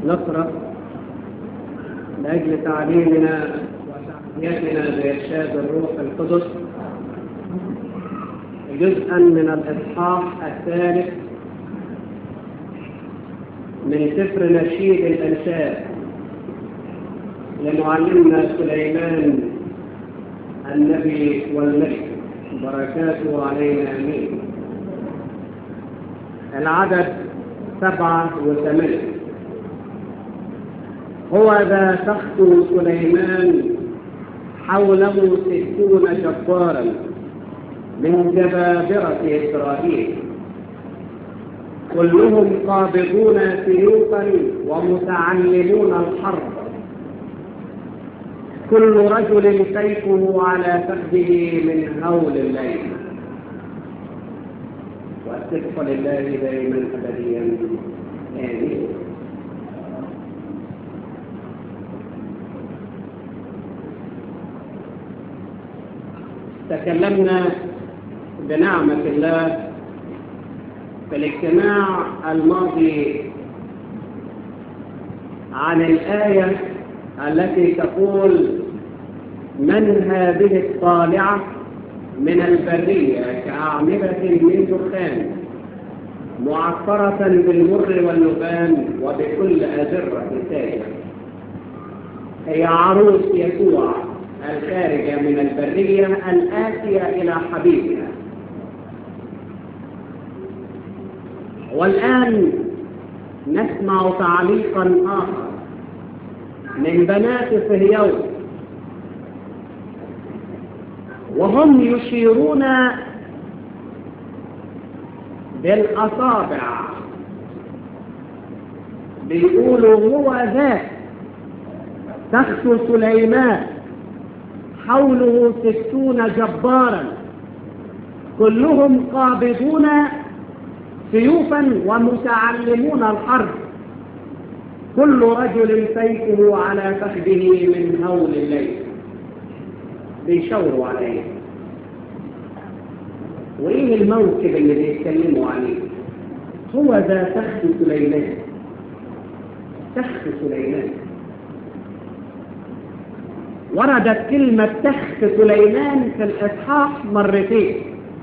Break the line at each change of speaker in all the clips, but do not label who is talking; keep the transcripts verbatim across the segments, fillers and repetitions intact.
نقرأ لأجل تعليمنا وتعزيتنا بإرشاد الروح القدس جزءا من الإصحاح الثالث من سفر نشيد الأنشاد لمعلمنا سليمان النبي والملك، بركاته علينا آمين. العدد سبعة وثمانية. هو ذا تخت سليمان حوله ستون جبارا من جبابرة إسرائيل، كلهم قابضون سيوفا ومتعلمون الحرب، كل رجل سيفه على فخذه من هول الليل. والسبح لله دائما أبديا آمين. تكلمنا بنعمة الله في الاجتماع الماضي عن الآية التي تقول: من هذه الطالعة من البرية كأعمدة من دخان معطرة بالمر واللبان وبكل أزرة سائرة. هي عروس يسوع الخارجة من البرية الآتية إلى حبيبها. والآن نسمع تعليقا آخر من بنات صهيون، وهم يشيرون بالأصابع، بيقولوا: هو ذا تخت سليمان حوله ستون جبارا كلهم قابضون سيوفا ومتعلمون الحرب، كل رجل سيفه على فخذه من هول الليل. بيشاوروا عليه. وايه الموكب اللي بيتكلموا عليه؟ هو ذا تخت سليمان. تخت سليمان، وردت كلمة تخت سليمان في الإصحاح مرتين،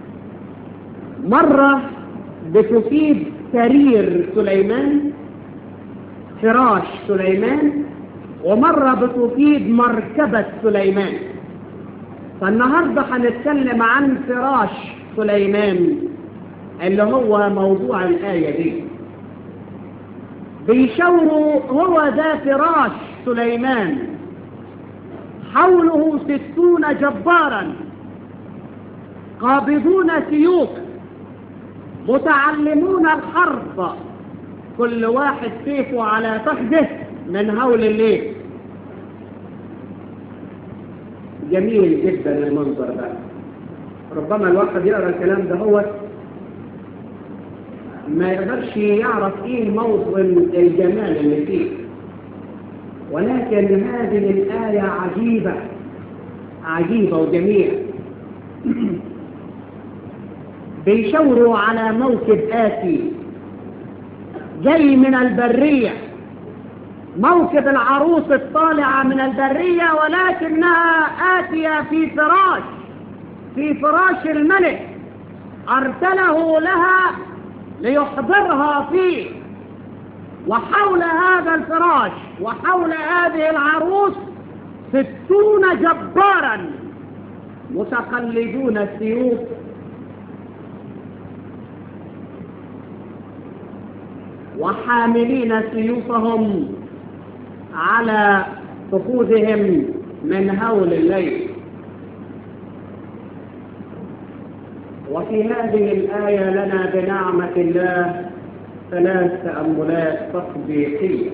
مرة بتفيد سرير سليمان، فراش سليمان، ومرة بتفيد مركبة سليمان. فالنهاردة هنتكلم عن فراش سليمان اللي هو موضوع الآية دي. بيشاوروا: هو ذا فراش سليمان حوله ستون جبارا قابضون سيوف متعلمون الحرب، كل واحد سيفه على فخذه من هول الليل. جميل جدا المنظر ده. ربما الواحد يقرأ الكلام ده هو ما يقدرش يعرف ايه موضوع الجمال اللي فيه، ولكن هذه الآية عجيبة عجيبة وجميلة. بيشاوروا على موكب آتي جاي من البرية، موكب العروس الطالعة من البرية، ولكنها آتية في فراش في فراش الملك أرسله لها ليحضرها فيه. وحول هذا الفراش وحول هذه العروس ستون جبارا متقلدون السيوف وحاملين سيوفهم على فخوذهم من هول الليل. وفي هذه الآية لنا بنعمة الله ثلاث تأملات تطبيقية.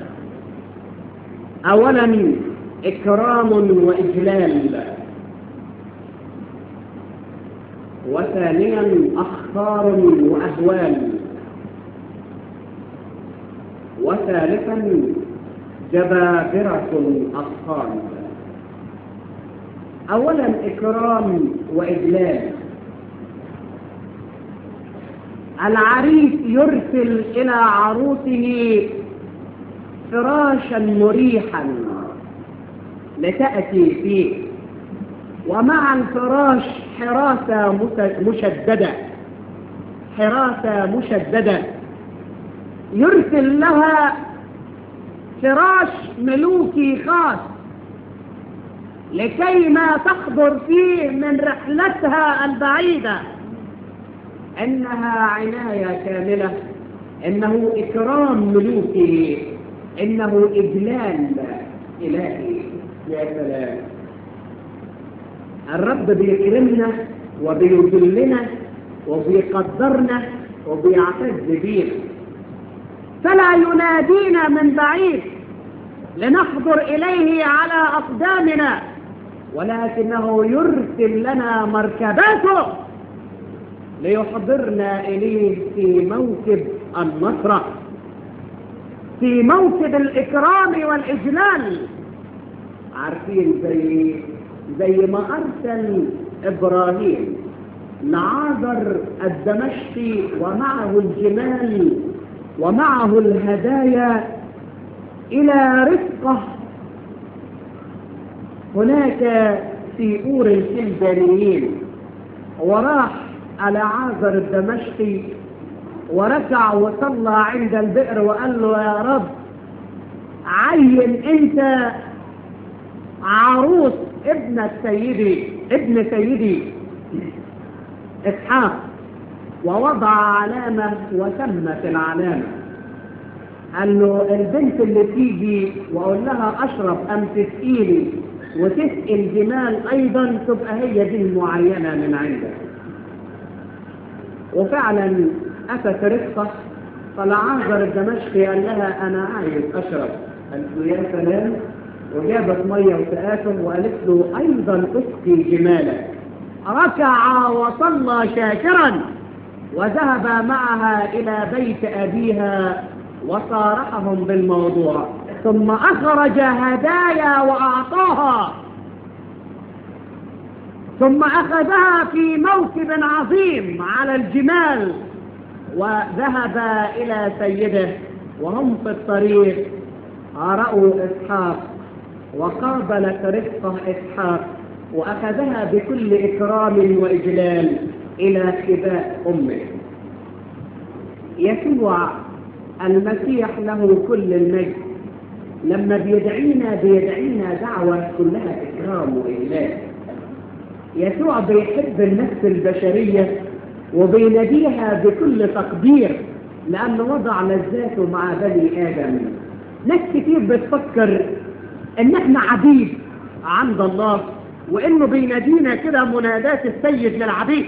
أولا إكرام وإجلال، وثانيا أخطار وأهوال، وثالثا جبابرة أطفال. أولا إكرام وإجلال. العريس يرسل إلى عروسه فراشا مريحا لتأتي فيه، ومع الفراش حراسة مشددة حراسة مشددة يرسل لها فراش ملوكي خاص لكي ما تحضر فيه من رحلتها البعيدة. إنها عناية كاملة، إنه إكرام ملوكي، إنه إجلال إلهي. يا سلام، الرب بيكرمنا وبيجلنا وبيقدرنا وبيعتز بينا، فلا ينادينا من بعيد لنحضر إليه على أقدامنا، ولكنه يرسل لنا مركباته ليحضرنا إليه في موكب النصرة، في موكب الإكرام والإجلال. عارفين زي زي ما أرسل إبراهيم لعازر الدمشقي ومعه الجمال ومعه الهدايا إلى رفقة هناك في أور الكلدانيين، وراح على عازر الدمشقي وركع وصلى عند البئر وقال له يا رب عين انت عروس ابن سيدي ابن سيدي اسحاق، ووضع علامة وتمت العلامة. قال له البنت اللي تيجي واقول لها اشرب ام تسقيني وتسقي الجمال ايضا تبقى هي دي المعينة من عندك. وفعلا اتت رفقة، فالعازر الدمشقي قال لها انا عايز اشرب. قالت له يا سلام، وجابت ميه وسقاته وقالت له ايضا اسقي جمالك. ركع وصلى شاكرا وذهب معها الى بيت ابيها وصارحهم بالموضوع، ثم اخرج هدايا واعطاها، ثم اخذها في موكب عظيم على الجمال وذهب الى سيده. وهم في الطريق رأوا اسحاق، وقابلت رفقة اسحاق واخذها بكل اكرام واجلال الى خباء امه. يسوع المسيح له كل المجد لما بيدعينا بيدعينا دعوة كلها اكرام واجلال. يسوع بيحب النفس البشرية وبيناديها بكل تقدير، لأنه وضع لذاته مع بني آدم. ناس كتير بتفكر ان احنا عبيد عند الله، وانه بينادينا كده منادات السيد للعبيد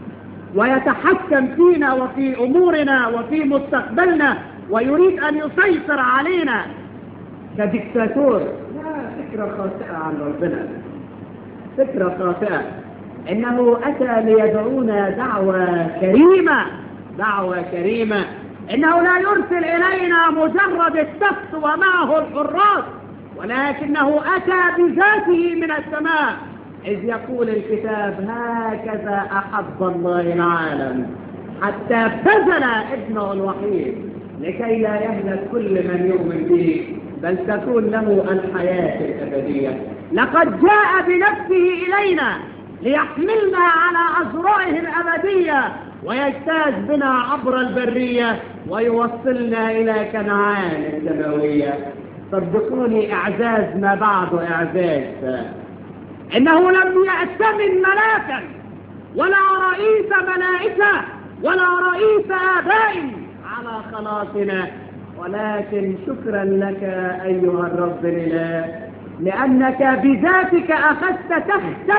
ويتحكم فينا وفي امورنا وفي مستقبلنا ويريد ان يسيطر علينا كديكتاتور. لا، فكرة خاطئة عن ربنا، فكرة خاطئة. انه اتى ليدعونا دعوة كريمة، دعوة كريمة. انه لا يرسل الينا مجرد التخت ومعه الحراس، ولكنه اتى بذاته من السماء، اذ يقول الكتاب هكذا احب الله العالم حتى بذل ابنه الوحيد لكي لا يهلك كل من يؤمن به بل تكون له الحياة الابدية. لقد جاء بنفسه الينا ليحملنا على أزرعه الأبدية ويجتاز بنا عبر البرية ويوصلنا إلى كنعان السماوية. صدقوني إعزاز ما بعده إعزاز. إنه لم يأتمن ملاكا ولا رئيس ملائكة ولا رئيس آباء على خلاصنا، ولكن شكرا لك أيها الرب الإله، لأنك بذاتك أخذت تختا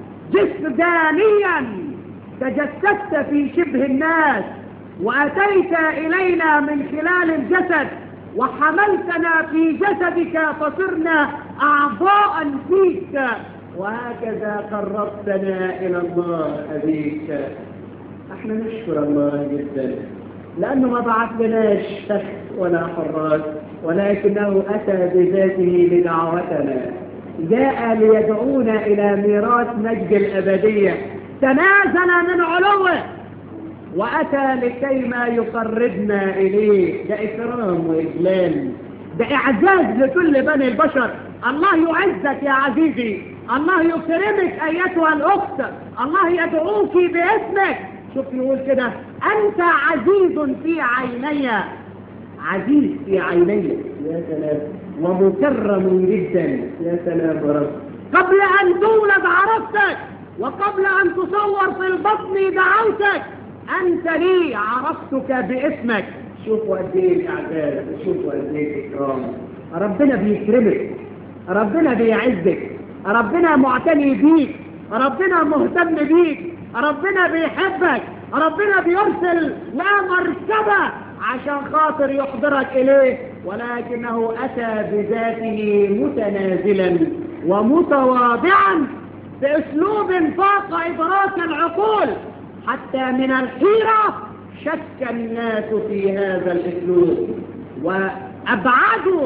جسدانيا، تجسدت في شبه الناس وأتيت إلينا من خلال الجسد وحملتنا في جسدك فصرنا أعضاء فيك، وهكذا قربتنا إلى الله أبيك. احنا نشكر الله جدا لأنه ما بعث لناش تخت ولا حراس، ولكنه أتى بذاته لدعوتنا، جاء ليدعونا إلى ميراث مجد الأبدية، تنازل من علوه وأتى لكي ما يقربنا إليه. ده إكرام وإجلال ده إعزاز لكل بني البشر. الله يعزك يا عزيزي، الله يكرمك أيتها الأخت، الله يدعوك باسمك. شوف يقول كده: أنت عزيز في عيني، عزيز في عيني، يا سلام، ومكرم جدا، يا سلام يا رب. قبل أن تولد عرفتك، وقبل أن تصور في البطن دعوتك، أنت لي عرفتك باسمك. شوفوا قد ايه الاعزاز، شوفوا قد ايه الاكرام. ربنا بيكرمك، ربنا بيعزك، ربنا معتني بيك، ربنا مهتم بيك، ربنا بيحبك، ربنا بيرسل لا مركبة عشان خاطر يحضرك إليه، ولكنه أتى بذاته متنازلا ومتواضعا بأسلوب فاق إدراك العقول، حتى من الحيرة شك الناس في هذا الأسلوب وأبعدوا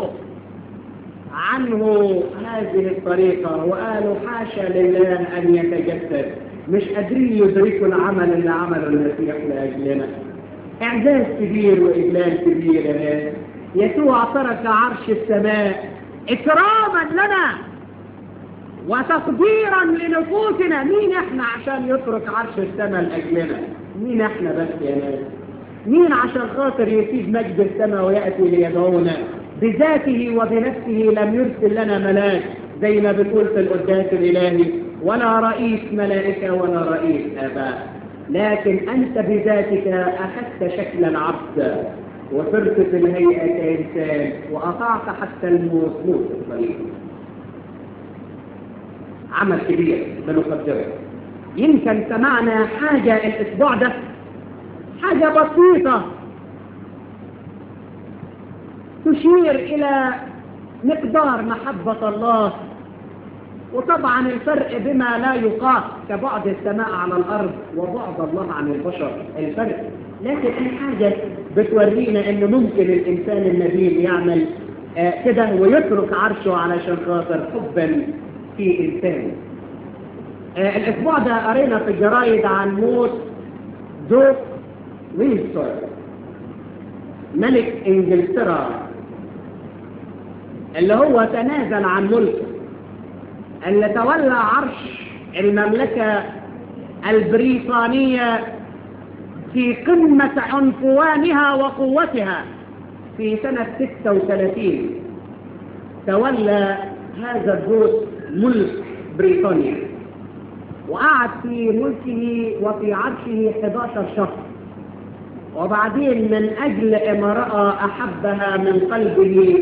عنه هذه الطريقة وقالوا حاشا لله أن يتجسد. مش قادرين يدركوا العمل اللي عمله المسيح لأجلنا. إعزاز كبير وإجلال كبير يا ناس. يسوع ترك عرش السماء إكراما لنا وتقديرا لنفوسنا. مين احنا عشان يترك عرش السماء لأجلنا؟ مين احنا بس يا ناس؟ مين عشان خاطر يسيب مجد السماء ويأتي ليدعونا؟ بذاته وبنفسه لم يرسل لنا ملاك زي ما بتقول في القداس الإلهي، ولا رئيس ملائكة ولا رئيس آباء، لكن أنت بذاتك أخذت شكل العبد وصرت في الهيئة كإنسان وأطعت حتى الموت، موت الصليب. عمل كبير بنقدره. يمكن سمعنا حاجة الأسبوع ده، حاجة بسيطة تشير إلى مقدار محبة الله، وطبعا الفرق بما لا يقاس كبعد السماء على الأرض وبعد الله عن البشر الفرق. لكن الحاجة بتورينا أنه ممكن الإنسان النبيل يعمل آه كده ويترك عرشه علشان خاطر حبا في إنسان. آه الأسبوع ده قرينا في الجرايد عن موت دوك وينسور ملك إنجلترا، اللي هو تنازل عن ملكه، اللي تولى عرش المملكة البريطانية في قمة عنفوانها وقوتها في سنة ستة وثلاثين. تولى هذا الدوس ملك بريطانيا وقعد في ملكه وفي عرشه إحدى عشر شهر، وبعدين من أجل امرأة أحبها من قلبه،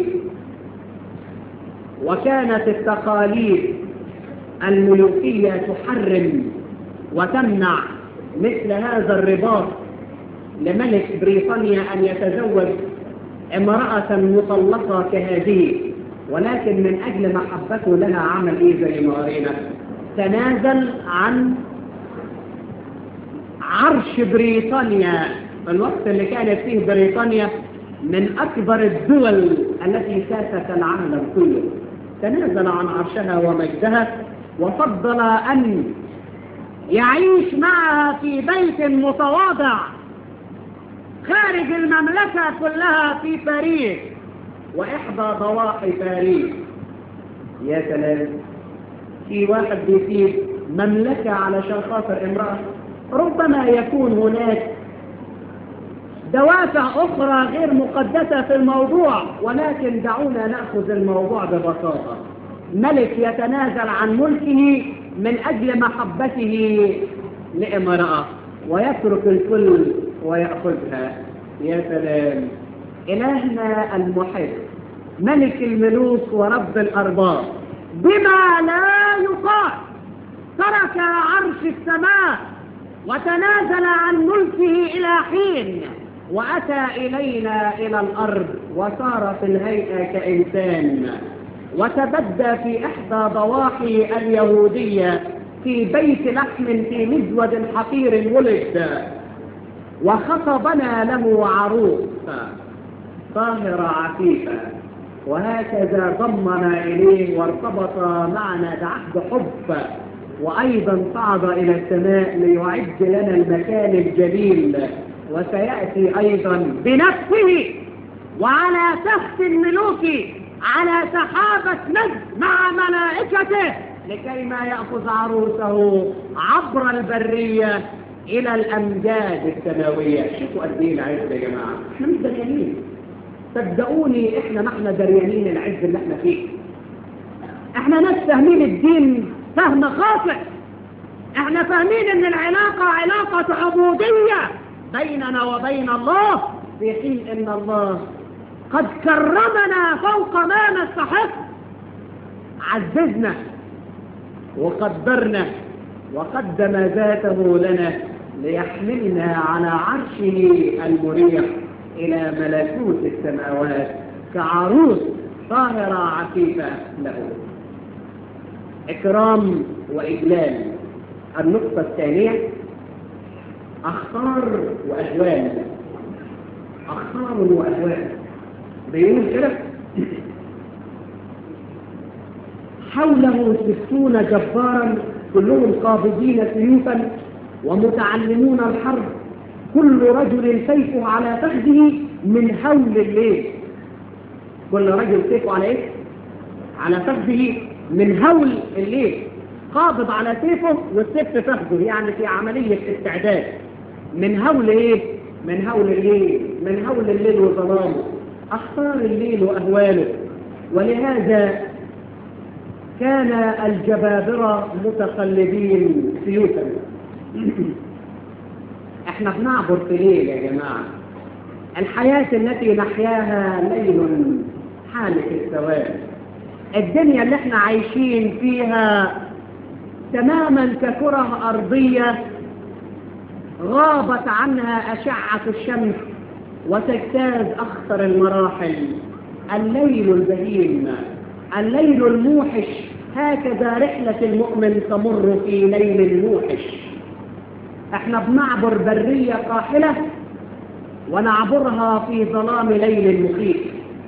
وكانت التقاليد الملوكية تحرم وتمنع مثل هذا الرباط لملك بريطانيا أن يتزوج امرأة مطلقة كهذه، ولكن من أجل محبته لها عمل إيه زي ما قرينا؟ تنازل عن عرش بريطانيا في الوقت اللي كانت فيه بريطانيا من أكبر الدول التي ساست العالم كله. تنازل عن عرشها ومجدها وفضل أن يعيش معها في بيت متواضع خارج المملكة كلها في باريس وإحدى ضواحي باريس. يا سلام، في واحد بيسيب مملكة علشان خاطر امرأة؟ ربما يكون هناك دوافع أخرى غير مقدسة في الموضوع، ولكن دعونا نأخذ الموضوع ببساطة. ملك يتنازل عن ملكه من أجل محبته لامرأة ويترك الكل ويأخذها. يا سلام، إلهنا المحب ملك الملوك ورب الأرباب بما لا يقال ترك عرش السماء وتنازل عن ملكه إلى حين وأتى إلينا إلى الأرض وصار في الهيئة كإنسان وتبدى في إحدى ضواحي اليهودية في بيت لحم في مزود حقير ولد، وخطبنا له عروس طاهرة عفيفة، وهكذا ضمنا إليه وارتبط معنا بعهد حب، وأيضا صعد إلى السماء ليعد لنا المكان الجليل، وسيأتي أيضا بنفسه وعلى تخت الملوك على سحابة مجد مع ملائكته لكي ما يأخذ عروسه عبر البرية إلى الأمجاد السماوية. شوفوا قد إيه العز يا جماعة، احنا مش دريانين، صدقوني احنا ما احنا دريانين العز اللي احنا فيه. احنا ناس فاهمين الدين فهم خاطئ، احنا فاهمين ان العلاقة علاقة عبودية بيننا وبين الله، في حين ان الله قد كرمنا فوق ما نستحق، عززنا وقدرنا وقدم ذاته لنا ليحملنا على عرشه المريح إلى ملكوت السماوات كعروس طاهرة عفيفة له. إكرام وإجلال. النقطة الثانية أخطار وأهوال. أخطار وأهوال بيقول كده: حوله ستون جبارا كلهم قابضين سيوفا ومتعلمون الحرب، كل رجل سيفه على فخذه من هول الليل. كل رجل سيفه على ايه؟ على فخذه من هول الليل، قابض على سيفه والسيف في فخذه، يعني في عملية استعداد. من هول ايه؟ من هول الليل، من هول الليل وظلامه، أخطار الليل وأهواله. ولهذا كان الجبابرة متقلبين سيوفا. احنا بنعبر في ليل يا جماعة، الحياة التي نحياها ليل حالة السواد. الدنيا اللي احنا عايشين فيها تماما ككرة أرضية غابت عنها أشعة الشمس وتجتاز أخطر المراحل. الليل البهيم، الليل الموحش، هكذا رحلة المؤمن تمر في ليل موحش. احنا بنعبر برية قاحلة ونعبرها في ظلام ليل مخيف.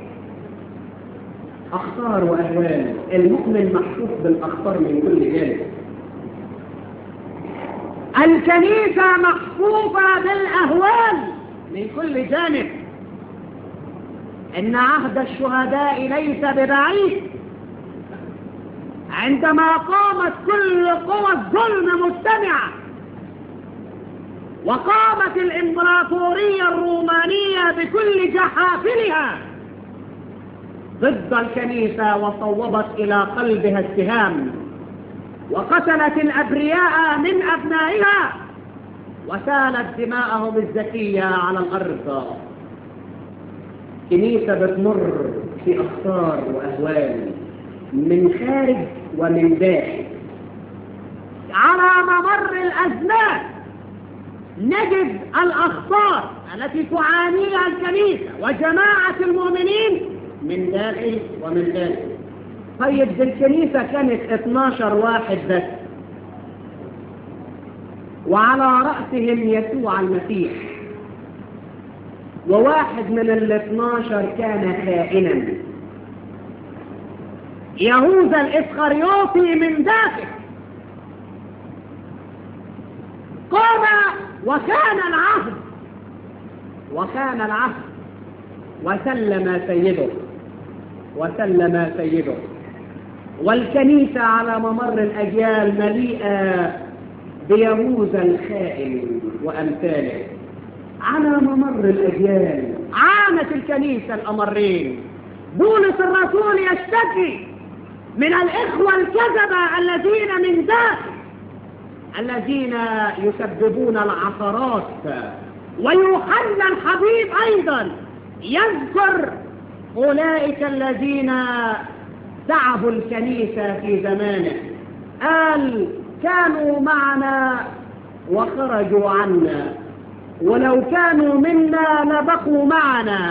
أخطار وأهوال. المؤمن محفوظ بالأخطار من كل جانب. الكنيسة محفوظة بالأهوال من كل جانب. إن عهد الشهداء ليس ببعيد، عندما قامت كل قوى الظلم مجتمعة وقامت الإمبراطورية الرومانية بكل جحافلها ضد الكنيسة وصوبت إلى قلبها السهام وقتلت الأبرياء من أبنائها وسالت دماءهم الزكية على الأرض. كنيسة بتمر في أخطار وأهوال من خارج ومن داخل. على ممر الأزمان نجد الأخطار التي تعانيها الكنيسة وجماعة المؤمنين من داخل ومن داخل. طيب الكنيسة كانت اثناشر واحد بس، وعلى رأسهم يسوع المسيح، وواحد من الاثناشر كان خائنا، يهوذا الإسخريوطي من داخل. قام وكان العهد وكان العهد وسلم سيده وسلم سيده. والكنيسة على ممر الأجيال مليئة بيهوذا الخائن وأمثاله. على ممر الأجيال عانت الكنيسة الأمرين. بولس الرسول يشتكي من الإخوة الكذبة الذين من داخل، الذين يسببون العثرات. ويوحنا الحبيب أيضا يذكر أولئك الذين تعبوا الكنيسة في زمانه، قال كانوا معنا وخرجوا عنا، ولو كانوا منا لبقوا معنا،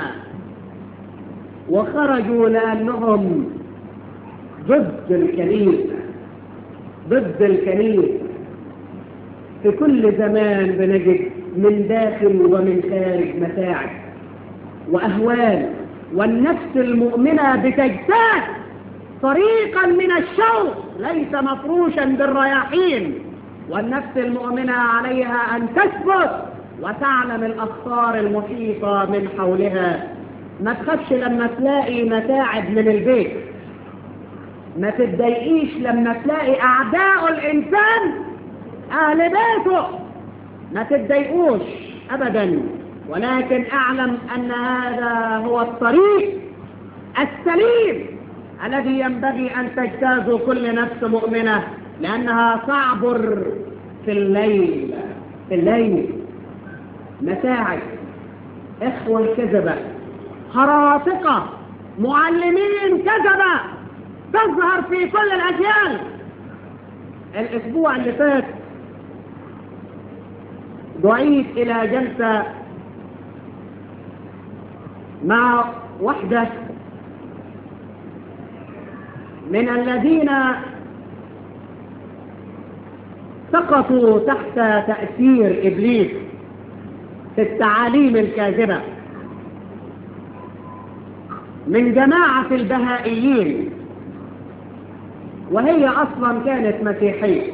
وخرجوا لأنهم ضد الكنيسة ضد الكنيسة. في كل زمان بنجد من داخل ومن خارج متاعب وأهوال، والنفس المؤمنة بتجتاز طريقا من الشوق ليس مفروشا بالرياحين، والنفس المؤمنة عليها أن تثبت وتعلم الأخطار المحيطة من حولها ما تخافش لما تلاقي متاعب من البيت، ما تتضايقيش لما تلاقي أعداء الإنسان أهل بيته، ما تتضايقوش أبدا، ولكن أعلم أن هذا هو الطريق السليم الذي ينبغي أن تجتازه كل نفس مؤمنة، لأنها تعبر في الليل. في الليل متاعب، إخوة كذبة، خراطقة، معلمين كذبة تظهر في كل الأجيال. الأسبوع اللي فات دعيت إلى جلسة مع واحدة من الذين سقطوا تحت تأثير إبليس في التعاليم الكاذبة من جماعة البهائيين، وهي أصلا كانت مسيحية،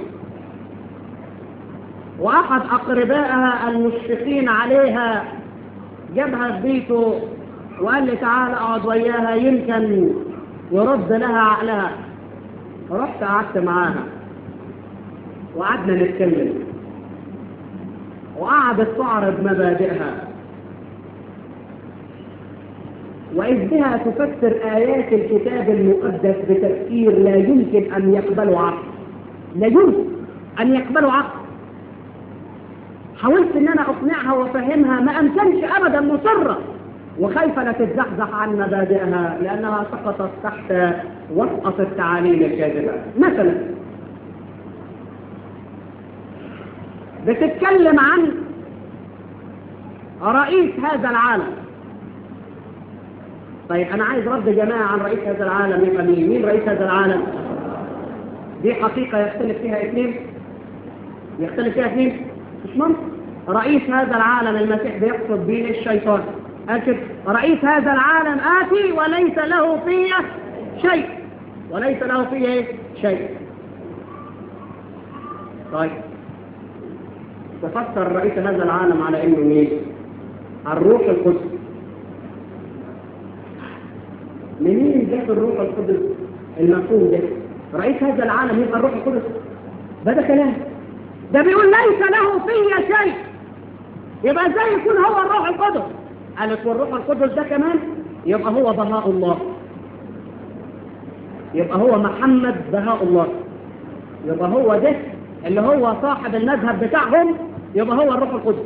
وأحد أقربائها المشفقين عليها جابها في بيته وقال لي تعال اقعد وياها يمكن يرد لها عقلها. رحت قعدت معاها وقعدنا نتكلم، وقعدت تعرض مبادئها، وإذ بها تفسر آيات الكتاب المقدس بتفسير لا يمكن أن يقبلوا عقل، لا يمكن أن يقبلوا عقل. حاولت ان انا اقنعها وافهمها، ما امكنش ابدا، مصرة وخايفة لا تتزحزح عن مبادئها لانها سقطت تحت وطأة التعاليم الكاذبة. مثلا بتتكلم عن رئيس هذا العالم. طيب انا عايز رد جماعة عن رئيس هذا العالم يبقى مين؟ مين رئيس هذا العالم؟ دي حقيقة يختلف فيها اثنين، يختلف فيها اثنين مش ممكن. رئيس هذا العالم المسيح بيقصد به الشيطان. أكد رئيس هذا العالم آتي وليس له فيه شيء، وليس له فيه شيء. طيب تفسر رئيس هذا العالم على انه مين؟ الروح القدس. منين جاء الروح القدس المفهوم ده؟ رئيس هذا العالم يبقى الروح القدس؟ ده كلام، ده بيقول ليس له فيه شيء، يبقى ازاي يكون هو الروح القدس؟ قالت والروح القدس ده كمان يبقى هو بهاء الله، يبقى هو محمد بهاء الله، يبقى هو ده اللي هو صاحب المذهب بتاعهم، يبقى هو الروح القدس.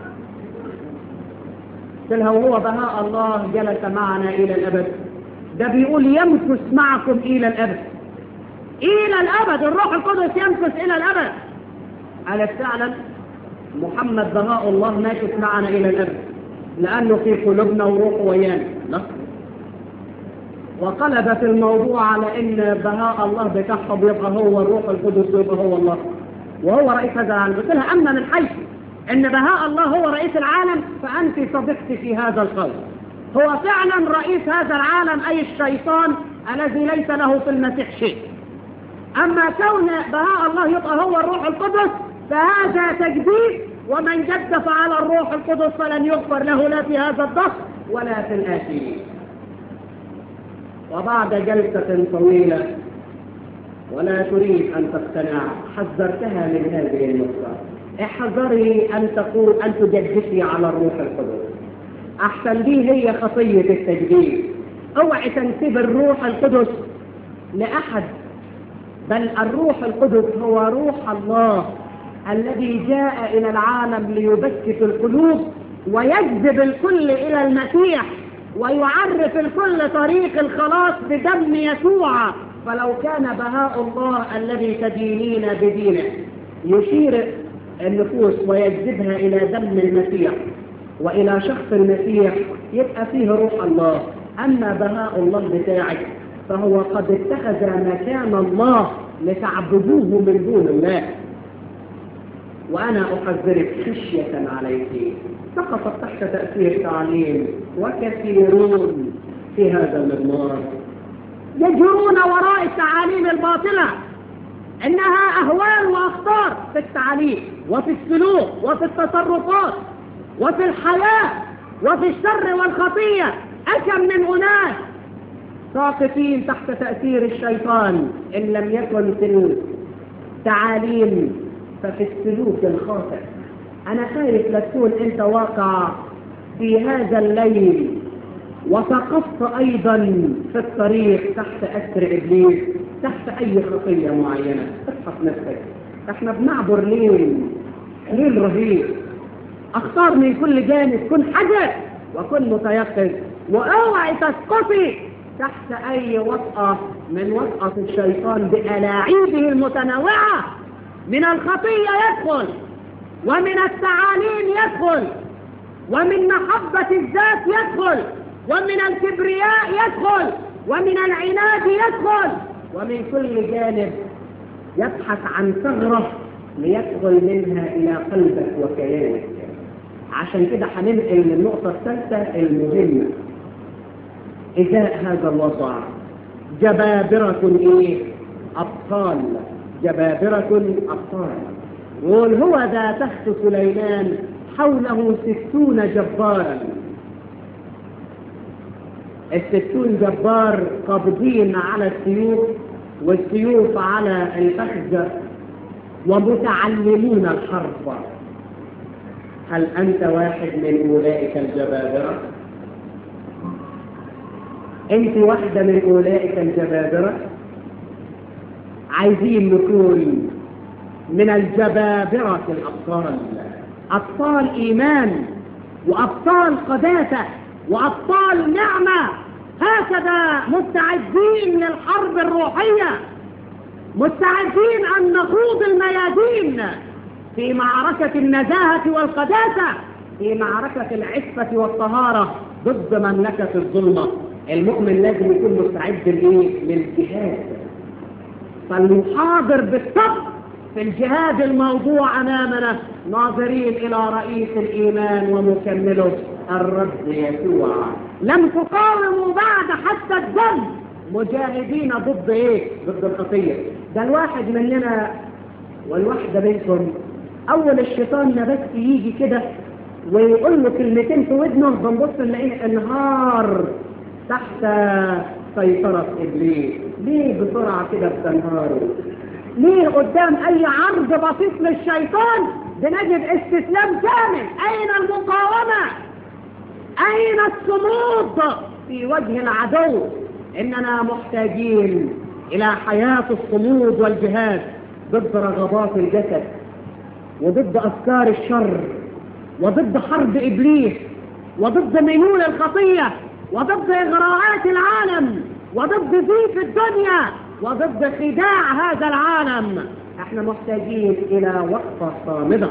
قلت لها وهو بهاء الله جلس معنا الى الابد، ده بيقول يمكث معكم الى الابد. الى الابد الروح القدس يمكث الى الابد. قالت فعلا محمد بهاء الله ماكث معنا الى الابد لانه في قلوبنا وروحه ويانا. لا، وقلبت الموضوع على ان بهاء الله بتاعهم يبقى هو الروح القدس ويبقى هو الله وهو رئيس هذا العالم. قلت لها اما من حيث ان بهاء الله هو رئيس العالم فانت صدقتي في هذا القول، هو فعلا رئيس هذا العالم اي الشيطان الذي ليس له في المسيح شيء. اما كون بهاء الله يبقى هو الروح القدس فهذا تجديد، ومن جدف على الروح القدس فلن يغفر له لا في هذا الضغط ولا في الآتين. وبعد جلسة طويلة ولا تريد أن تقتنع حذرتها من هذه النقطة، احذري أن تقول أن تجدفي على الروح القدس، أحسن دي هي خطية التجديد. اوعي تنسب الروح القدس لأحد، بل الروح القدس هو روح الله الذي جاء إلى العالم ليبكت القلوب ويجذب الكل إلى المسيح ويعرف الكل طريق الخلاص بدم يسوع. فلو كان بهاء الله الذي تدينين بدينه يشير النفوس ويجذبها إلى دم المسيح وإلى شخص المسيح يبقى فيه روح الله. أما بهاء الله بتاعك فهو قد اتخذ مكان الله لتعبدوه من دون الله. وأنا أحذرك خشية عليك، سقطت تحت تأثير تعليم وكثيرون في هذا المضمار يجرون وراء التعاليم الباطلة، إنها أهوال وأخطار في التعليم وفي السلوك وفي التصرفات وفي الحياة وفي الشر والخطية. أكم من أناس ساقطين تحت تأثير الشيطان، إن لم يكن في التعاليم ففي السلوك الخاطئ. أنا خايف لا تكون أنت واقع في هذا الليل وسقطت أيضا في الطريق تحت أثر إبليس، تحت أي خطية معينة. افحص نفسك. احنا بنعبر ليل ليل رهيب، اختار من كل جانب، كن حذر وكن متيقظ، واوعي تسقطي تحت اي وطأة من وطأة الشيطان بألاعيبه المتنوعة. من الخطية يدخل، ومن التعاليم يدخل، ومن محبة الذات يدخل، ومن الكبرياء يدخل، ومن العناد يدخل، ومن كل جانب يبحث عن ثغرة ليدخل منها إلى قلبك وكيانك. عشان كده هننقل للنقطة الثالثة المهمة إزاء هذا الوضع. جبابرة إيه؟ أبطال. جبابرة أبطال. يقول هو ذا تخت سليمان حوله ستون جبارا. الستون جبار قابضين على السيوف والسيوف على الفخذ ومتعلمون الحرب. هل أنت واحد من أولئك الجبابرة؟ أنت واحدة من أولئك الجبابرة؟ عايزين نكون من الجبابرة الأبطال، أبطال إيمان وأبطال قداسة وأبطال نعمة، هكذا مستعدين للحرب الروحية، مستعدين أن نخوض الميادين في معركة النزاهة والقداسة، في معركة العفة والطهارة ضد مملكة الظلمة. المؤمن لازم يكون مستعد لإيه؟ للجهاد. فالمحاضر بالصبر في الجهاد الموضوع أمامنا، ناظرين إلى رئيس الإيمان ومكمله الرب يسوع. لم تقاوموا بعد حتى الدم، مجاهدين ضد إيه؟ ضد الخطية. ده الواحد مننا والواحدة منكم أول الشيطان بس يجي كده ويقول له كلمتين في ودنه، بنبص نلاقيه انهار تحت سيطرة إبليس. ليه بسرعة كده بتنهاروا؟ ليه قدام أي عرض بسيط للشيطان بنجد استسلام كامل؟ أين المقاومة؟ أين الصمود في وجه العدو؟ إننا محتاجين إلى حياة الصمود والجهاد ضد رغبات الجسد وضد أفكار الشر وضد حرب إبليس وضد ميول الخطية وضد إغراءات العالم وضد ضيف الدنيا وضد خداع هذا العالم. احنا محتاجين إلى وقفة صامدة،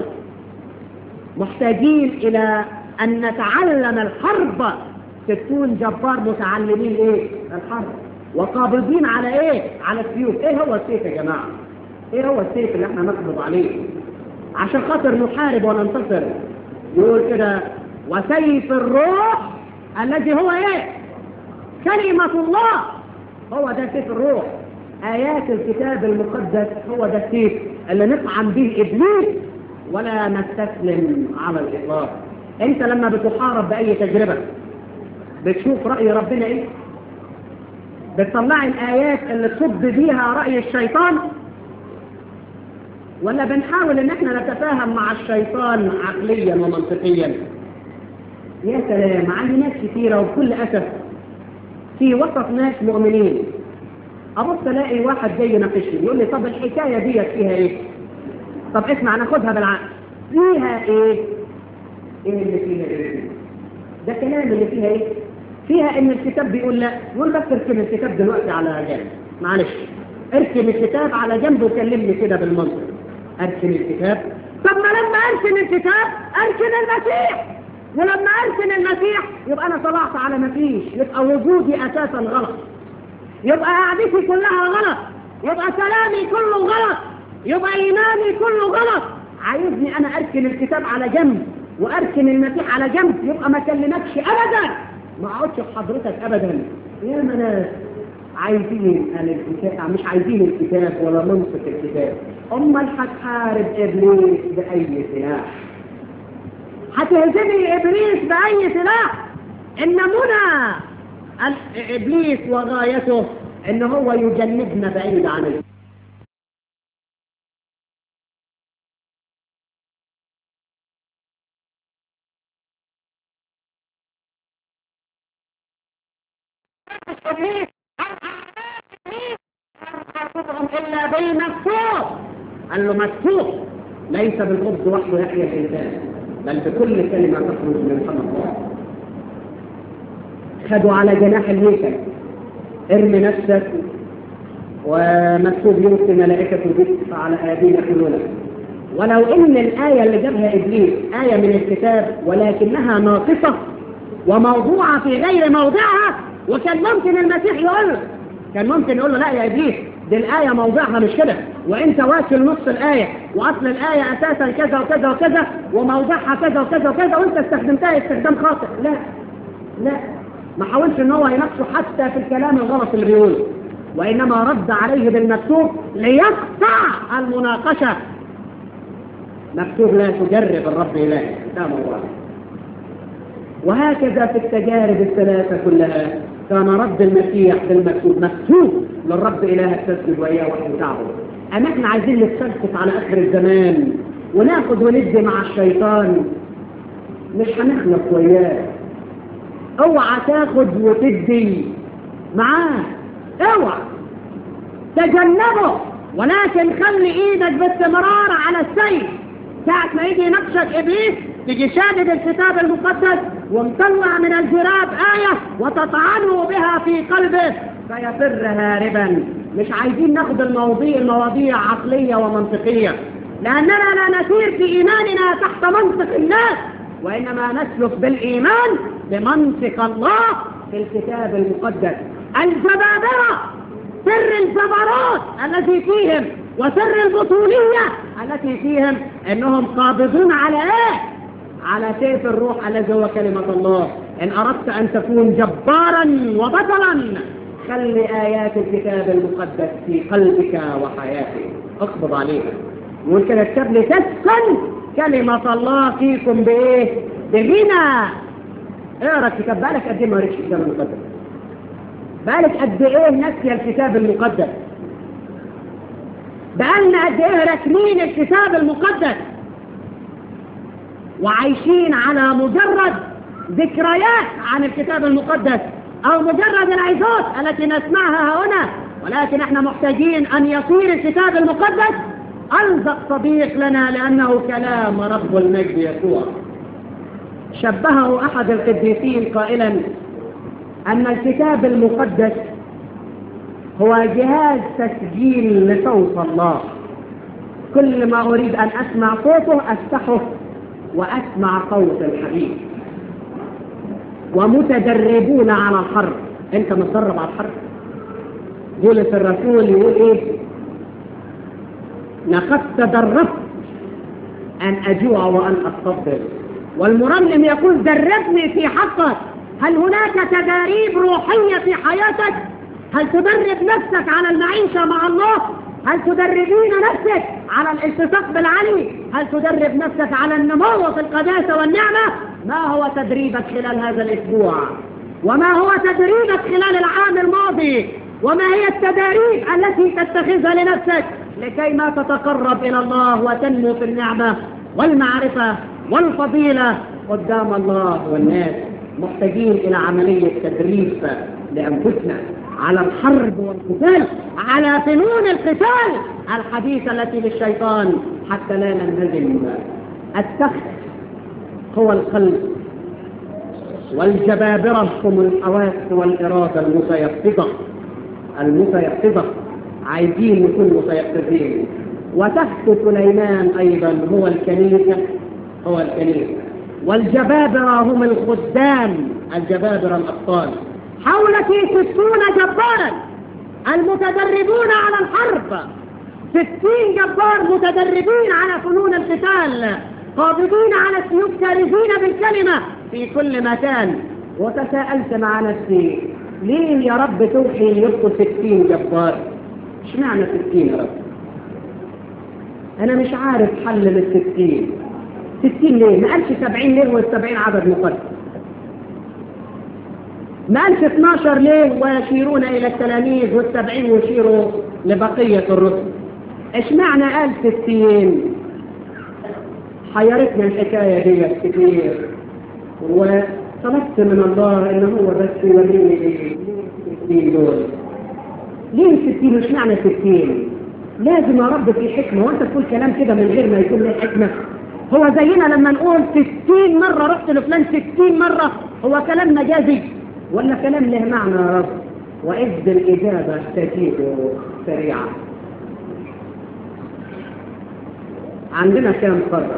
محتاجين إلى أن نتعلم الحرب. ستون جبار متعلمين إيه؟ الحرب، وقابضين على إيه؟ على السيوف. إيه هو السيف يا جماعة؟ إيه هو السيف اللي احنا نقبض عليه عشان خاطر نحارب وننتصر؟ يقول كده وسيف الروح الذي هو إيه؟ كلمة الله. هو ده سيف الروح، آيات الكتاب المقدس. هو ده السيف اللي نطعن به إبليس ولا نستسلم على الإطلاق. أنت لما بتحارب بأي تجربة بتشوف رأي ربنا إيه؟ بتطلع الآيات اللي تصد بيها رأي الشيطان، ولا بنحاول ان احنا نتفاهم مع الشيطان عقليا ومنطقيا؟ يا سلام، عندي ناس كثيرة وبكل أسف في وسط ناس مؤمنين ابص الاقي واحد جاي يناقشني يقول لي طب الحكاية ديت فيها ايه؟ طب اسمع ناخدها بالعقل، فيها ايه؟ ايه اللي فيها ايه؟ ده كلام اللي فيها ايه؟ فيها ان الكتاب بيقول لا، يقول بس اركن الكتاب دلوقتي على جنب، معلش اركن الكتاب على جنب وكلمني كده بالمنطق. اركن الكتاب؟ طب ما لما اركن الكتاب اركن المسيح، ولما اركن المسيح يبقى انا طلعت على مفيش، يبقى وجودي اساسا غلط، يبقى قعدتي كلها غلط، يبقى كلامي كله غلط، يبقى ايماني كله غلط. عايزني انا اركن الكتاب على جنب واركن المسيح على جنب، يبقى ما اكلمكش ابدا، ما اقعدش بحضرتك ابدا. يا ناس عايزين الكتاب، مش عايزين الكتاب ولا منطق الكتاب. امال هتحارب ابليس باي سلاح؟ هتهزمي ابليس باي سلاح؟ ان منى إبليس وغايته إن هو يجنبنا بعيد عنه. إلا بالمكتوب. قال له مكتوب ليس بالخبز وحده يحيى الإنسان بل بكل كلمة تخرج من فم الله. خدوا على جناح الهيكل ارمي نفسك ومكتوب يرسل ملائكة بك على أيدينا حلولا. ولو إن الآية اللي جابها إبليس آية من الكتاب ولكنها ناقصة وموضوعة في غير موضعها، وكان ممكن المسيح يقول له كان ممكن يقول له لا يا إبليس دي الآية موضعها مش كده، وإنت واكل نص الآية وأصل الآية أساسا كذا وكذا وكذا وموضعها كذا وكذا وكذا وإنت استخدمتها استخدام خاطئ. لا لا، ما حاولش إن هو يناقشه حتى في الكلام الغلط اللي بيقوله، وإنما رد عليه بالمكتوب ليقطع المناقشة. مكتوب لا تجرب الرب إلهك، ده موضوع. وهكذا في التجارب الثلاثة كلها كان رد المسيح بالمكتوب، مكتوب للرب إلهك تسجد وإياه وحده تعبد. أما احنا عايزين نتفلسف على آخر الزمان وناخد وندي مع الشيطان، مش هنخلص وياه. اوعى تاخد وتدي معاه، اوعى تجنبه، ولكن خلي ايدك باستمرار على السيف. ساعة ما يجي يناقشك ابليس تيجي شادد الكتاب المقدس ومطلع من الجراب آية وتطعنه بها في قلبه فيفر هاربا. مش عايزين ناخد المواضيع المواضيع عقلية ومنطقية، لأننا لا نسير في إيماننا تحت منطق الناس، وإنما نسلك بالإيمان بمنطق الله في الكتاب المقدس. الجبابرة سر الجبروت الذي فيهم وسر البطولية التي فيهم انهم قابضون على ايه؟ على سيف الروح الذي هو كلمة الله. ان اردت ان تكون جبارا وبطلا خلي ايات الكتاب المقدس في قلبك وحياتك، اقبض عليها. ممكن الكتاب لتسكن كلمة الله فيكم بايه؟ بغنى. اقرا الكتاب، بقالك قد ايه ما قريتش الكتاب المقدس؟ بقالك قد ايه ناسيه الكتاب المقدس؟ بقالنا قد ايه راكنين الكتاب المقدس وعايشين على مجرد ذكريات عن الكتاب المقدس او مجرد العظات التي نسمعها هنا، ولكن احنا محتاجين ان يصير الكتاب المقدس ألزق صديق لنا، لأنه كلام رب المجد يسوع. شبهه أحد القديسين قائلا أن الكتاب المقدس هو جهاز تسجيل لصوت الله. كل ما أريد أن أسمع صوته أفتحه وأسمع صوت الحبيب. ومتدربون على الحرب. أنت متدرب على الحرب؟ بولس الرسول يقول إيه؟ لقد تدربت أن أجوع وأن أستفضل. والمرنم يقول دربني في حقك. هل هناك تداريب روحية في حياتك؟ هل تدرب نفسك على المعيشة مع الله؟ هل تدربين نفسك على الالتصاق بالعلي؟ هل تدرب نفسك على النمو في القداسة والنعمة؟ ما هو تدريبك خلال هذا الأسبوع؟ وما هو تدريبك خلال العام الماضي؟ وما هي التداريب التي تتخذها لنفسك لكي ما تتقرب إلى الله وتنمو في النعمة والمعرفة والفضيلة قدام الله والناس؟ محتاجين إلى عملية تدريب لأنفسنا على الحرب والقتال، على فنون القتال الحديثة التي للشيطان حتى لا ننهزم. التخت هو القلب، والجبابرة هم الحواس والإرادة المتيقظة المتيقظة عايزين نكون متيقظين. وتخت سليمان أيضا هو الكنيسة هو الكنيسة والجبابرة هم الخدام، الجبابرة الأبطال. حولك ستون جبارا المتدربون على الحرب، ستين جبار متدربين على فنون القتال، قابضين على السيوف كارزين بالكلمة في كل مكان. وتساءلت مع نفسي ليه يا رب توحي يبقوا ستين جبار؟ اشمعنى ستين يا رب؟ انا مش عارف حل للستين. ستين ليه؟ ما قالش سبعين ليه؟ والسبعين عدد مقدس. ما قالش اثناشر ليه ويشيرون الى التلاميذ والسبعين يشيروا لبقية الرسل؟ اشمعنى قال ستين؟ حيرتنا الحكاية دي كتير، وطلبت من الله ان هو بس يوريني ايه الستين دول. ليه ستين؟ مش معنى ستين؟ لازم يا رب في حكمة، وانت تقول كلام كده من غير ما يكون له حكمة؟ هو زينا لما نقول ستين مرة رحت لفلان ستين مرة، هو كلام مجازي ولا كلام له معنى يا رب؟ وإذ الإجابة تجيب سريعة. عندنا كام قارة؟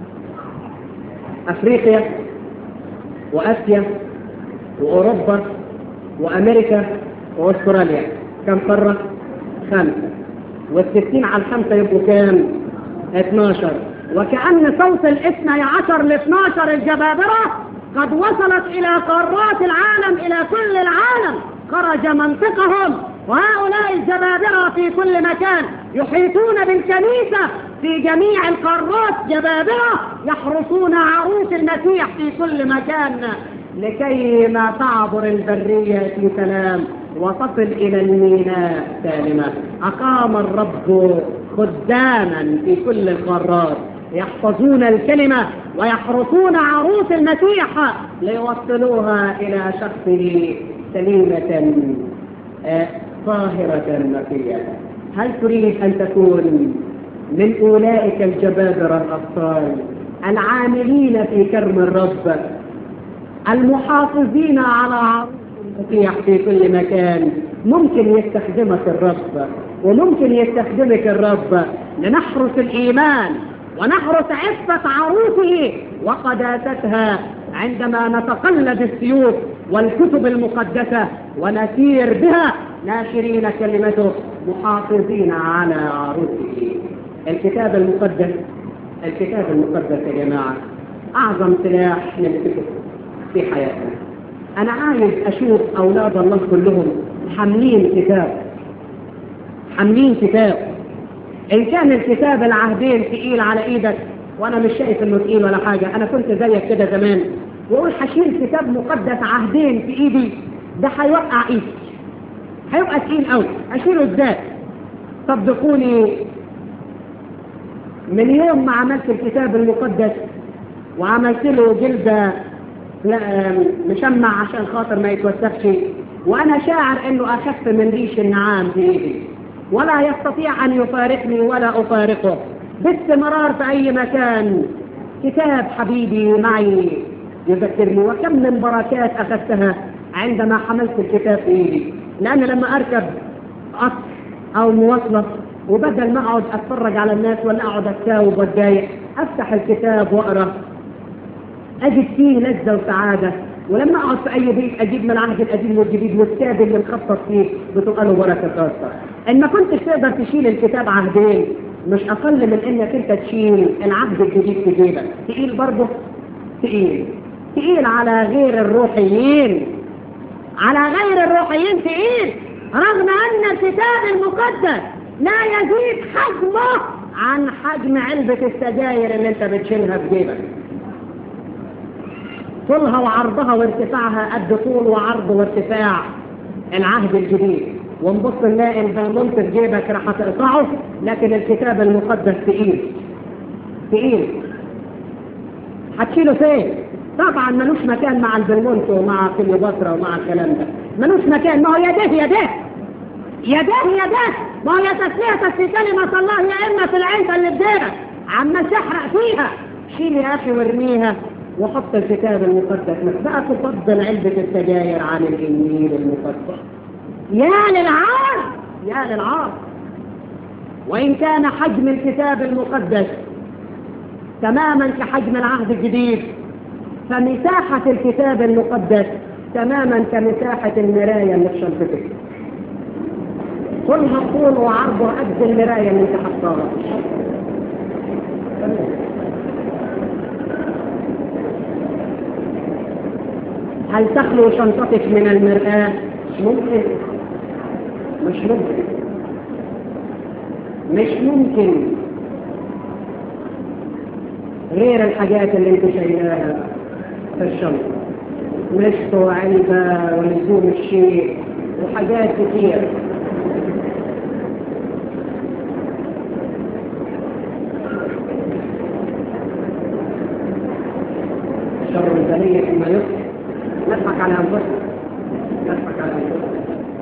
أفريقيا وآسيا وأوروبا وأمريكا وأستراليا. كم قارة؟ خمسة. والستين على الخمسة يبقوا كام؟ اثناشر. وكأن صوت الاثنى عشر لاثناشر الجبابرة قد وصلت إلى قارات العالم، إلى كل العالم، خرج منطقهم، وهؤلاء الجبابرة في كل مكان يحيطون بالكنيسة في جميع القارات، جبابرة يحرسون عروس المسيح في كل مكان لكي ما تعبر البرية في سلام وتصل إلى الميناء سالمة. أقام الرب خداما في كل القارات يحفظون الكلمة ويحرسون عروس المسيح ليوصلوها إلى شخصه سليمة طاهرة نقية. هل تريد أن تكون من أولئك الجبابرة الأبطال العاملين في كرم الرب، المحافظين على عروس المسيح في كل مكان؟ ممكن يستخدمك الرب وممكن يستخدمك الرب لنحرس الإيمان ونحرس عفة عروسه وقداستها عندما نتقلد السيوف والكتب المقدسة ونسير بها ناشرين كلمته محافظين على عروسه. الكتاب المقدس، الكتاب المقدس يا جماعة أعظم سلاح نمسكه في حياتنا. أنا عايز أشوف أولاد الله كلهم حاملين كتاب، حاملين كتاب. إن كان الكتاب العهدين تقيل على إيدك، وأنا مش شايف إنه تقيل ولا حاجة، أنا كنت زيك كده زمان وأقول هشيل كتاب مقدس عهدين في إيدي، ده هيوقع إيدي، هيبقى تقيل قوي، أشيله إزاي؟ صدقوني من يوم ما عملت الكتاب المقدس وعملت له جلدة مشمع عشان خاطر ما يتوسخش، وأنا شاعر إنه أخف من ريش النعام في إيدي ولا يستطيع أن يفارقني ولا أفارقه باستمرار في أي مكان. كتاب حبيبي معي يذكرني، وكم من بركات أخذتها عندما حملت الكتاب في إيدي. لأن لما أركب قطر أو مواصلة وبدل ما أقعد أتفرج على الناس ولا أقعد أتساوب وأتضايق، أفتح الكتاب وأقرأ أجد فيه لذة وسعادة. ولما أقعد في أي بيت أجيب من العهد القديم والجديد والكتاب اللي مخطط فيه بتبقى له بركة خاصة. إن ما كنتش تقدر تشيل الكتاب عهدين، مش أقل من إنك أنت تشيل العهد الجديد في جيبك. تقيل برضه، تقيل تقيل على غير الروحيين، على غير الروحيين تقيل، رغم أن الكتاب المقدس لا يزيد حجمه عن حجم علبة السجاير اللي أنت بتشيلها في جيبك. طولها وعرضها وارتفاعها قد طول وعرض وارتفاع العهد الجديد، ونبص نلاقي البالون في جيبك راح تقطعه، لكن الكتاب المقدس تقيل تقيل. هتشيله فين؟ طبعا ملوش مكان مع البلمونت ومع كليوباترا ومع الكلام ده، ملوش مكان. ما هو يا ده يا ده يا ده يا ده، ما هو يا تسليتك في كلمة الله يا إما في العلبة اللي بديرك عمال تحرق فيها. شيل يا أخي وارميها وحط الكتاب المقدس. بقى تفضل علبة السجاير عن الإنجيل المقدس؟ يا للعار يا للعار. وإن كان حجم الكتاب المقدس تماما كحجم العهد الجديد، فمساحة الكتاب المقدس تماما كمساحة المراية اللي في شنطتك، كلها طول وعرضها قد المراية اللي انت حطاها. هل تخلو شنطتك من المرآة؟ ممكن؟ مش ممكن مش ممكن غير الحاجات اللي انت شايلاها في الشنطة. مشط وعلبة ولزوم الشيء وحاجات كتير. شر البلية فيما يصلح. نضحك على أنفسنا، نضحك على أنفسنا.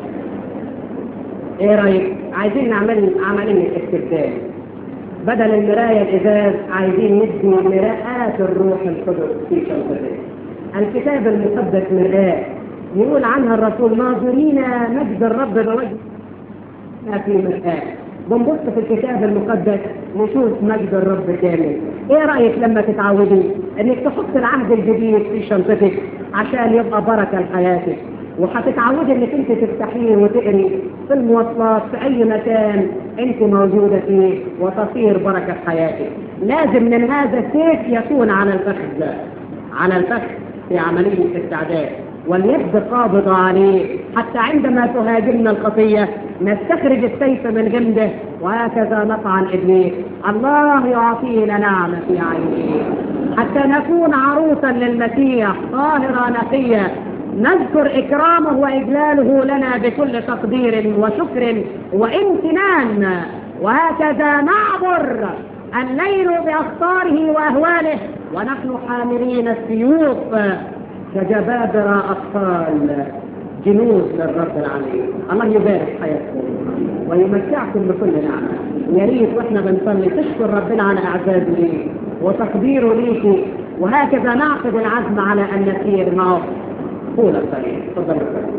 إيه رأيك؟ عايزين نعمل عملية استبدال. بدل المراية الإزاز عايزين ندي مراءات الروح القدس في شنطتين. الكتاب المقدس مرآة، يقول عنها الرسول ناظرين مجد الرب بوجه ما في مرآة. بنبص في الكتاب المقدس نشوف مجد الرب كامل. ايه رأيك لما تتعودي انك تحط العهد الجديد في شنطتك عشان يبقى بركة لحياتك، وهتتعودي انك انت تفتحيه وتقري في المواصلات في اي مكان انت موجودة فيه وتصير بركة حياتك. لازم من هذا السيف يكون على الفخذ، على الفخذ في عملية التعداد، واليد قابضة عليه حتى عندما تهاجمنا الخطية نستخرج السيف من جنبه، وهكذا نطعن إبليس. الله يعطينا نعمة في عينيه حتى نكون عروسا للمسيح طاهرة نقية، نذكر إكرامه وإجلاله لنا بكل تقدير وشكر وامتنان، وهكذا نعبر الليل بأخطاره وأهواله ونحن حاملين السيوف كجبابرة أطفال جنود للرب العلي. الله يبارك حياتكم ويمتعكم بكل نعمة. يا ريت واحنا بنصلي تشكر ربنا على اعداده ليك وتقديره ليك، وهكذا نعقد العزم على ان نسير معه طول الطريق. تفضل.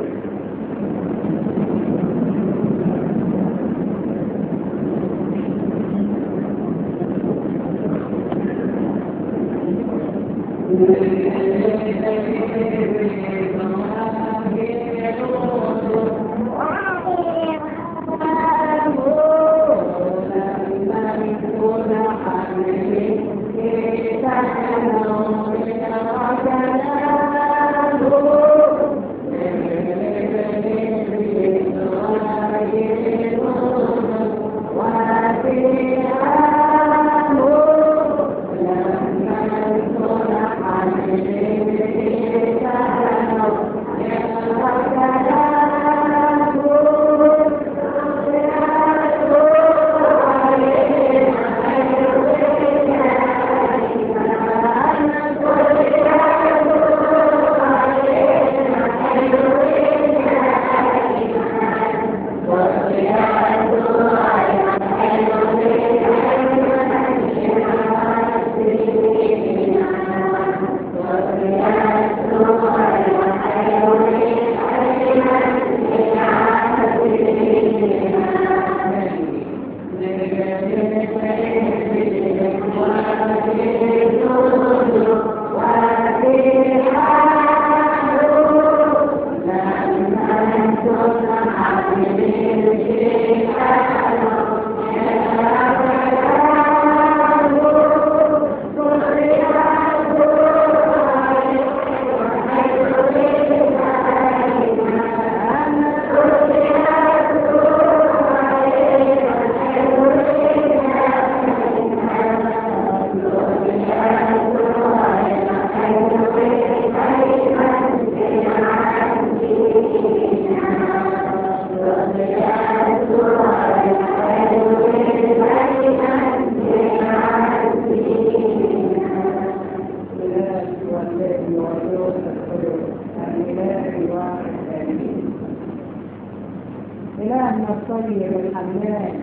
إلهنا الطيب الحنان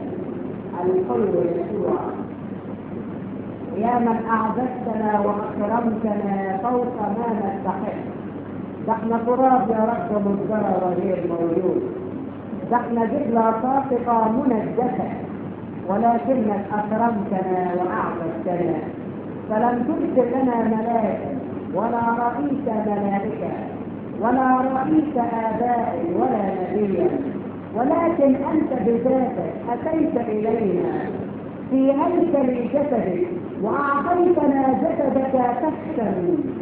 الحلو يسوع، يا من أعززتنا وأكرمتنا فوق ما نستحق. ده احنا تراب يا رب مزدرى وغير موجود، ده احنا جبلة ساقطة منجسة، ولكنك أكرمتنا وأعززتنا، فلم ترسل لنا ملائكة ولا رئيس ملائكة ولا رئيس آباء ولا نبيا، ولكن أنت بذاتك أتيت إلينا في هيكل جسدك وأعطيتنا جسدك كشفا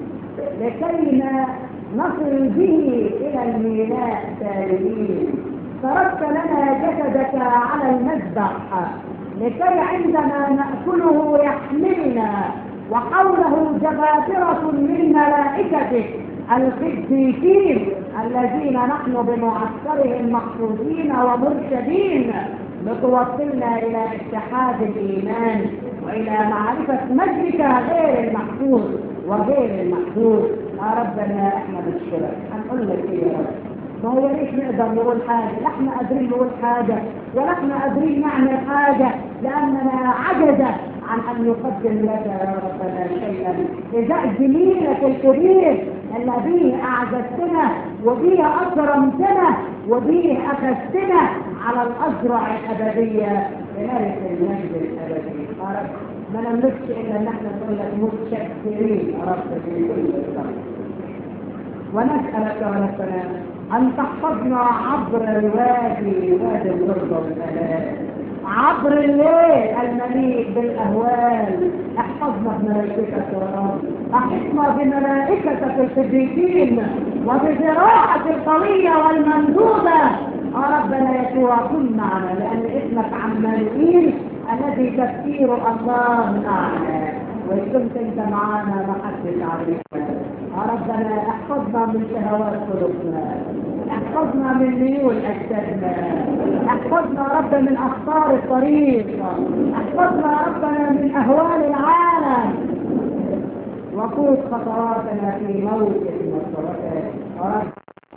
لكيما نصل به إلى الميلاد سالمين. تركت لنا جسدك على المذبح لكي عندما نأكله يحملنا وحوله جبابرة من ملائكتك
القديسين الذين نحن بمعسكرهم محفوظين ومرشدين لتوصلنا إلى اتحاد الإيمان وإلى معرفة مجدك غير المحدود وغير المحدود. يا ربنا احنا بنشكرك، هنقول لك ايه يا رب؟ ما هو ليش نقدر نقول حاجة؟ لا احنا قادرين نقول حاجة ولا احنا قادرين نعمل حاجة، لأننا عجزة عن أن نقدم لك يا ربنا شيئا. إذا جميلك الكبير الذي أعززتنا وبيه أكرمتنا وبيه أخذتنا على الأزرع الأبدية لنرث المجد الأبدي. يا رب ما نملكش إلا أن احنا نقول لك متشكرين يا رب في كل الأمر. ونسألك يا ربنا أن تحفظنا عبر الوادي وادي الغربة والآلام، عبر الليل المليء بالأهوال. احفظنا بملائكتك يا رب، احفظنا بملائكتك القديسين وبذراعك القوية والممدودة. يا ربنا يسوع كن معنا، لأن اسمك عمانوئيل الذي تفسير الله معنا، وإن كنت انت معنا ما حدش عليك. يا ربنا احفظنا من شهوات قلوبنا، احفظنا من ميول اجسادنا، احفظنا يا رب من اخطار الطريق، احفظنا يا ربنا من اهوال العالم، وقود خطواتنا في موت المسرات. يا رب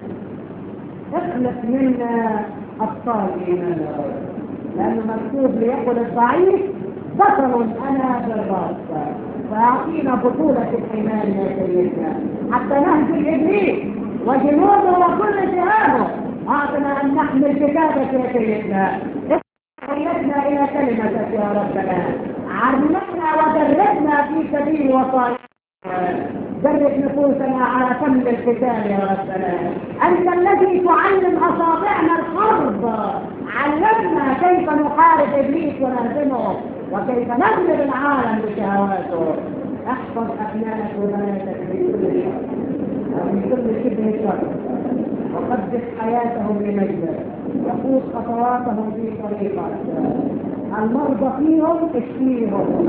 اخلق منا ابطال ايمان يا رب، لانه مكتوب ليقل الضعيف بطل انا بالراس، فاعطينا بطولة الإيمان يا سيدنا حتى نهزم إبليس وجنوده وكل جهاده. أعطنا أن نحمل كتابك يا سيدنا، حياتنا إلى كلمتك يا ربنا، علمنا ودربنا في سبيل وصاياك، درب نفوسنا على فم القتال يا ربنا. أنت الذي تعلم أصابعنا الحرب، علمنا كيف نحارب إبليس ونهزمه وكيف نغلب العالم بشهواته. احفظ أبنائك وبناتك من كل شر ومن كل شبه شر، وقدس حياتهم لمجدك، وقود خطواتهم في طريقك. المرضى فيهم اشفيهم،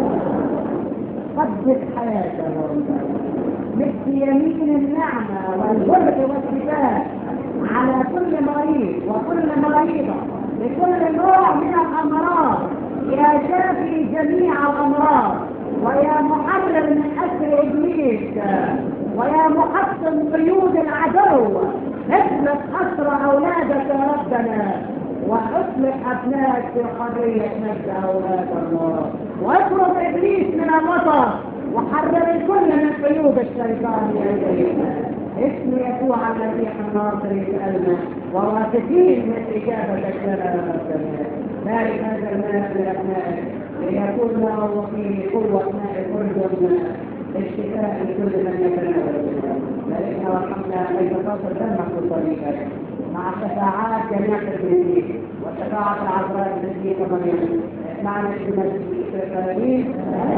قدس حياتهم، مد يمين النعمة والبرد والشفاء على كل مريض وكل مريضة لكل نوع من الأمراض، يا شافي جميع الأمراض ويا محرر من أسر إبليس ويا محطم قيود العدو. اطلق أسر أولادك يا ربنا، واطلق أبنائك في حرية مجد أولاد الله، واطرد إبليس من الوطن وحرر الكل من قيود الشيطان يا سيدنا. اسم يسوع المسيح الناصري سألنا وواثقين من إجابتك لنا يا ربنا. بارك هذا الماء لأبنائك ليكون له وفيه قوة ماء الأردن الشفاء لكل من يتناول. باركنا وارحمنا حيث تصل دمك في طريقك مع شفاعات جميع القديسين وشفاعة العذراء القديسة مريم. معنا في القرآن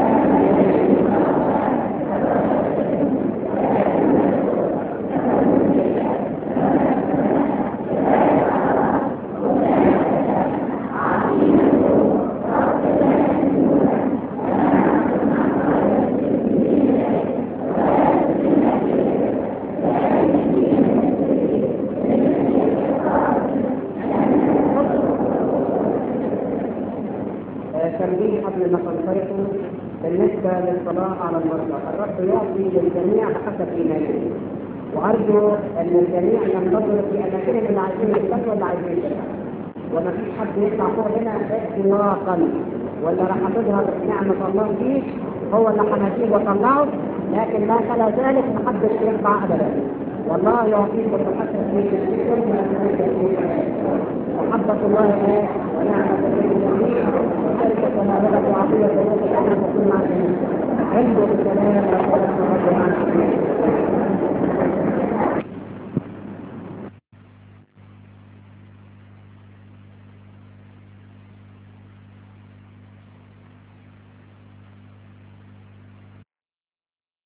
بالنسبة للصلاة على المرضى. الرب يعطي للجميع بحسب إيمانهم، وأرجو أن الجميع ينتظر في أماكنهم اللي عايزين يشتغلوا واللي عايزين يشتغلوا، وما فيش حد يطلع فوق هنا إطلاقا، ولا راح تظهر نعمة الله فيه هو اللي هنجيب وطلعه، لكن لا خلا ذلك محدش يطلع أبدا. والله يعطيكم بحسب محبة الله إليك ونعمة الله وبركاته وعافية الله. عنده السلام.